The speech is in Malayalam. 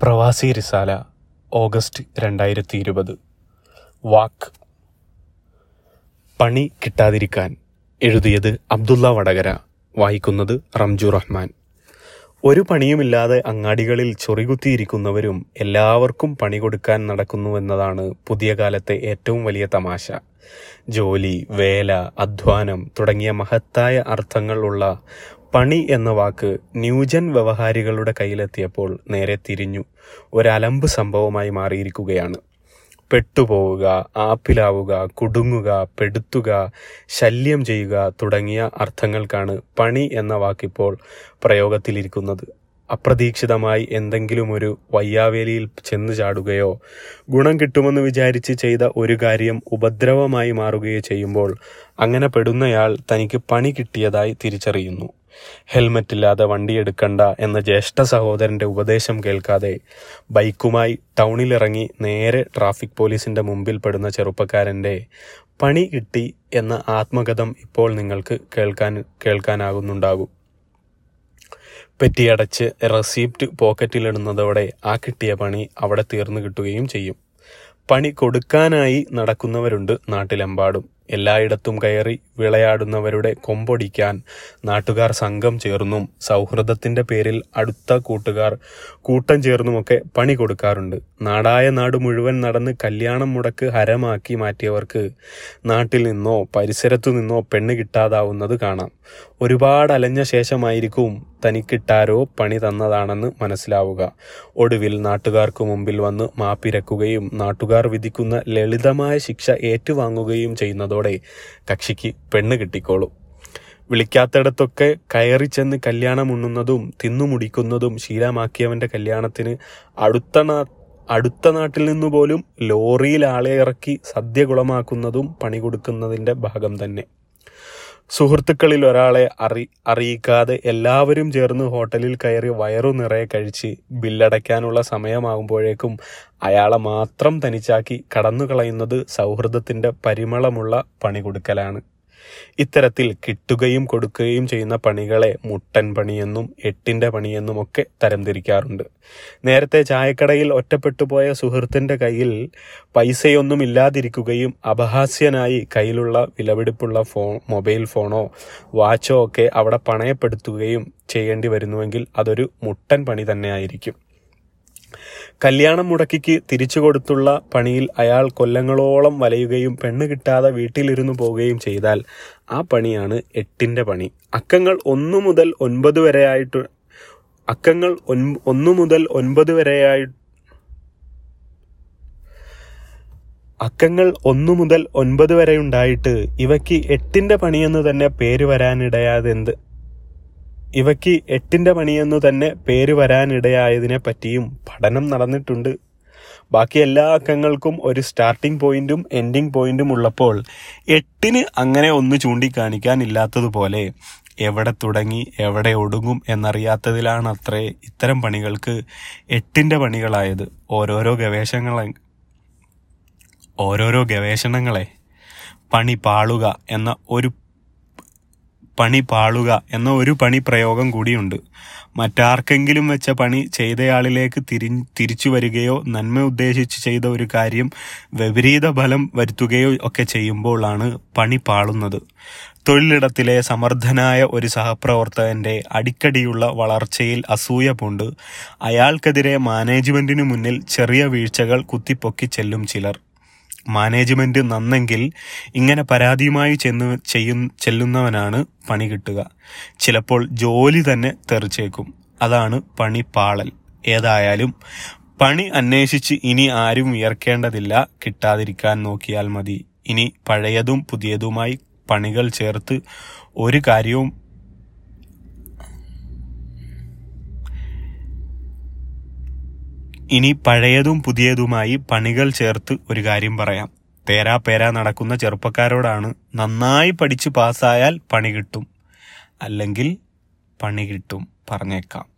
പ്രവാസി റിസാല ഓഗസ്റ്റ് 2020. വാക്ക് പണി കിട്ടാതിരിക്കാൻ. എഴുതിയത് അബ്ദുള്ള വടകര. വായിക്കുന്നത് റംജു റഹ്മാൻ. ഒരു പണിയുമില്ലാതെ അങ്ങാടികളിൽ ചൊറികുത്തിയിരിക്കുന്നവരും എല്ലാവർക്കും പണി കൊടുക്കാൻ നടക്കുന്നുവെന്നതാണ് പുതിയ കാലത്തെ ഏറ്റവും വലിയ തമാശ. ജോലി, വേല, അധ്വാനം തുടങ്ങിയ മഹത്തായ അർത്ഥങ്ങൾ ഉള്ള പണി എന്ന വാക്ക് ന്യൂജൻ വ്യവഹാരികളുടെ കയ്യിലെത്തിയപ്പോൾ നേരെ തിരിഞ്ഞു ഒരലമ്പ് സംഭവമായി മാറിയിരിക്കുകയാണ്. പെട്ടുപോവുക, ആപ്പിലാവുക, കുടുങ്ങുക, പെടുത്തുക, ശല്യം ചെയ്യുക തുടങ്ങിയ അർത്ഥങ്ങൾക്കാണ് പണി എന്ന വാക്കിപ്പോൾ പ്രയോഗത്തിലിരിക്കുന്നത്. അപ്രതീക്ഷിതമായി എന്തെങ്കിലും ഒരു വയ്യാവേലിയിൽ ചെന്ന് ചാടുകയോ ഗുണം കിട്ടുമെന്ന് വിചാരിച്ച് ചെയ്ത ഒരു കാര്യം ഉപദ്രവമായി മാറുകയോ ചെയ്യുമ്പോൾ അങ്ങനെ പെടുന്നയാൾ തനിക്ക് പണി കിട്ടിയതായി തിരിച്ചറിയുന്നു. ഹെൽമറ്റില്ലാതെ വണ്ടിയെടുക്കണ്ട എന്ന ജ്യേഷ്ഠ സഹോദരന്റെ ഉപദേശം കേൾക്കാതെ ബൈക്കുമായി ടൗണിലിറങ്ങി നേരെ ട്രാഫിക് പോലീസിന്റെ മുമ്പിൽ പെടുന്ന ചെറുപ്പക്കാരന്റെ പണി കിട്ടി എന്ന ആത്മകഥം ഇപ്പോൾ നിങ്ങൾക്ക് കേൾക്കാനാകുന്നുണ്ടാകും. പെറ്റിയടച്ച് റെസിപ്റ്റ് പോക്കറ്റിലിടുന്നതോടെ ആ കിട്ടിയ പണി അവിടെ തീർന്നു കിട്ടുകയും ചെയ്യും. പണി കൊടുക്കാനായി നടക്കുന്നവരുണ്ട് നാട്ടിലെമ്പാടും. എല്ലായിടത്തും കയറി വിളയാടുന്നവരുടെ കൊമ്പൊടിക്കാൻ നാട്ടുകാർ സംഘം ചേർന്നും സൗഹൃദത്തിന്റെ പേരിൽ അടുത്ത കൂട്ടുകാർ കൂട്ടം ചേർന്നുമൊക്കെ പണി കൊടുക്കാറുണ്ട്. നാടായ നാട് മുഴുവൻ നടന്ന് കല്യാണം മുടക്ക് ഹരമാക്കി മാറ്റിയവർക്ക് നാട്ടിൽ നിന്നോ പരിസരത്തു നിന്നോ പെണ്ണ് കിട്ടാതാവുന്നത് കാണാം. ഒരുപാട് അലഞ്ഞ ശേഷമായിരിക്കും തനിക്കിട്ടാരോ പണി തന്നതാണെന്ന് മനസ്സിലാവുക. ഒടുവിൽ നാട്ടുകാർക്ക് മുമ്പിൽ വന്ന് മാപ്പിരക്കുകയും നാട്ടുകാർ വിധിക്കുന്ന ലളിതമായ ശിക്ഷ ഏറ്റുവാങ്ങുകയും ചെയ്യുന്നതോടെ കക്ഷിക്ക് പെണ്ണ് കിട്ടിക്കോളും. വിളിക്കാത്തിടത്തൊക്കെ കയറി ചെന്ന് കല്യാണം ഉണ്ണുന്നതും തിന്നുമുടിക്കുന്നതും ശീലമാക്കിയവന്റെ കല്യാണത്തിന് അടുത്ത നാട്ടിൽ നിന്നു പോലും ലോറിയിൽ ആളെ ഇറക്കി സദ്യ കുളമാക്കുന്നതും പണി കൊടുക്കുന്നതിന്റെ ഭാഗം തന്നെ. സുഹൃത്തുക്കളിൽ ഒരാളെ അറിയിക്കാതെ എല്ലാവരും ചേർന്ന് ഹോട്ടലിൽ കയറി വയറു നിറയെ കഴിച്ച് ബില്ലടയ്ക്കാനുള്ള സമയമാകുമ്പോഴേക്കും അയാളെ മാത്രം തനിച്ചാക്കി കടന്നുകളയുന്നത് സൗഹൃദത്തിന്റെ പരിമളമുള്ള പണി കൊടുക്കലാണ്. ഇത്തരത്തിൽ കിട്ടുകയും കൊടുക്കുകയും ചെയ്യുന്ന പണികളെ മുട്ടൻ പണിയെന്നും എട്ടിന്റെ പണിയെന്നും ഒക്കെ തരംതിരിക്കാറുണ്ട്. നേരത്തെ ചായക്കടയിൽ ഒറ്റപ്പെട്ടുപോയ സുഹൃത്തിന്റെ കയ്യിൽ പൈസയൊന്നും ഇല്ലാതിരിക്കുകയും അപഹാസ്യനായി കയ്യിലുള്ള വിലപിടിപ്പുള്ള മൊബൈൽ ഫോണോ വാച്ചോ ഒക്കെ അവിടെ പണയപ്പെടുത്തുകയും ചെയ്യേണ്ടി വരുന്നുവെങ്കിൽ അതൊരു മുട്ടൻ പണി തന്നെയായിരിക്കും. കല്യാണം മുടക്കിക്ക് തിരിച്ചു കൊടുത്തുള്ള പണിയിൽ അയാൾ കൊല്ലങ്ങളോളം വലയുകയും പെണ്ണ് കിട്ടാതെ വീട്ടിലിരുന്നു പോവുകയും ചെയ്താൽ ആ പണിയാണ് എട്ടിന്റെ പണി. അക്കങ്ങൾ 1 മുതൽ 9 വരെ ഉണ്ടായിട്ട് ഇവയ്ക്ക് എട്ടിന്റെ പണിയെന്ന് തന്നെ പേര് വരാനിടയായതിനെ പറ്റിയും പഠനം നടന്നിട്ടുണ്ട്. ബാക്കി എല്ലാ അക്കങ്ങൾക്കും ഒരു സ്റ്റാർട്ടിംഗ് പോയിന്റും എൻഡിങ് പോയിന്റും ഉള്ളപ്പോൾ എട്ടിന് അങ്ങനെ ഒന്ന് ചൂണ്ടിക്കാണിക്കാൻ ഇല്ലാത്തതുപോലെ എവിടെ തുടങ്ങി എവിടെ ഒടുങ്ങും എന്നറിയാത്തതിലാണ് അത്രേ ഇത്തരം പണികൾക്ക് എട്ടിന്റെ പണികളായത്. ഓരോരോ ഗവേഷണങ്ങളെ പണി പാളുക എന്ന ഒരു പണി പ്രയോഗം കൂടിയുണ്ട്. മറ്റാർക്കെങ്കിലും വെച്ച പണി ചെയ്തയാളിലേക്ക് തിരിച്ചു വരികയോ നന്മ ഉദ്ദേശിച്ച് ചെയ്ത ഒരു കാര്യം വിപരീത ഫലം വരുത്തുകയോ ഒക്കെ ചെയ്യുമ്പോഴാണ് പണി പാളുന്നത്. തൊഴിലിടത്തിലെ സമർത്ഥനായ ഒരു സഹപ്രവർത്തകന്റെ അടിക്കടിയുള്ള വളർച്ചയിൽ അസൂയ പൂണ്ട് അയാൾക്കെതിരെ മാനേജ്മെന്റിനു മുന്നിൽ ചെറിയ വീഴ്ചകൾ കുത്തിപ്പൊക്കി ചെല്ലും ചിലർ. മാനേജ്മെന്റ് നന്നെങ്കിൽ ഇങ്ങനെ പരാതിയുമായി ചെല്ലുന്നവനാണ് പണി കിട്ടുക. ചിലപ്പോൾ ജോലി തന്നെ തെറിച്ചേക്കും. അതാണ് പണി പാളൽ. ഏതായാലും പണി അന്വേഷിച്ച് ഇനി ആരും വിയർക്കേണ്ടതില്ല. കിട്ടാതിരിക്കാൻ നോക്കിയാൽ മതി. ഇനി പഴയതും പുതിയതുമായി പണികൾ ചേർത്ത് ഒരു കാര്യം പറയാം. തേരാപേരാ നടക്കുന്ന ചെറുപ്പക്കാരോടാണ് നന്നായി പഠിച്ച് പാസ്സായാൽ പണി കിട്ടും, അല്ലെങ്കിൽ പണി കിട്ടും പറഞ്ഞേക്കാം.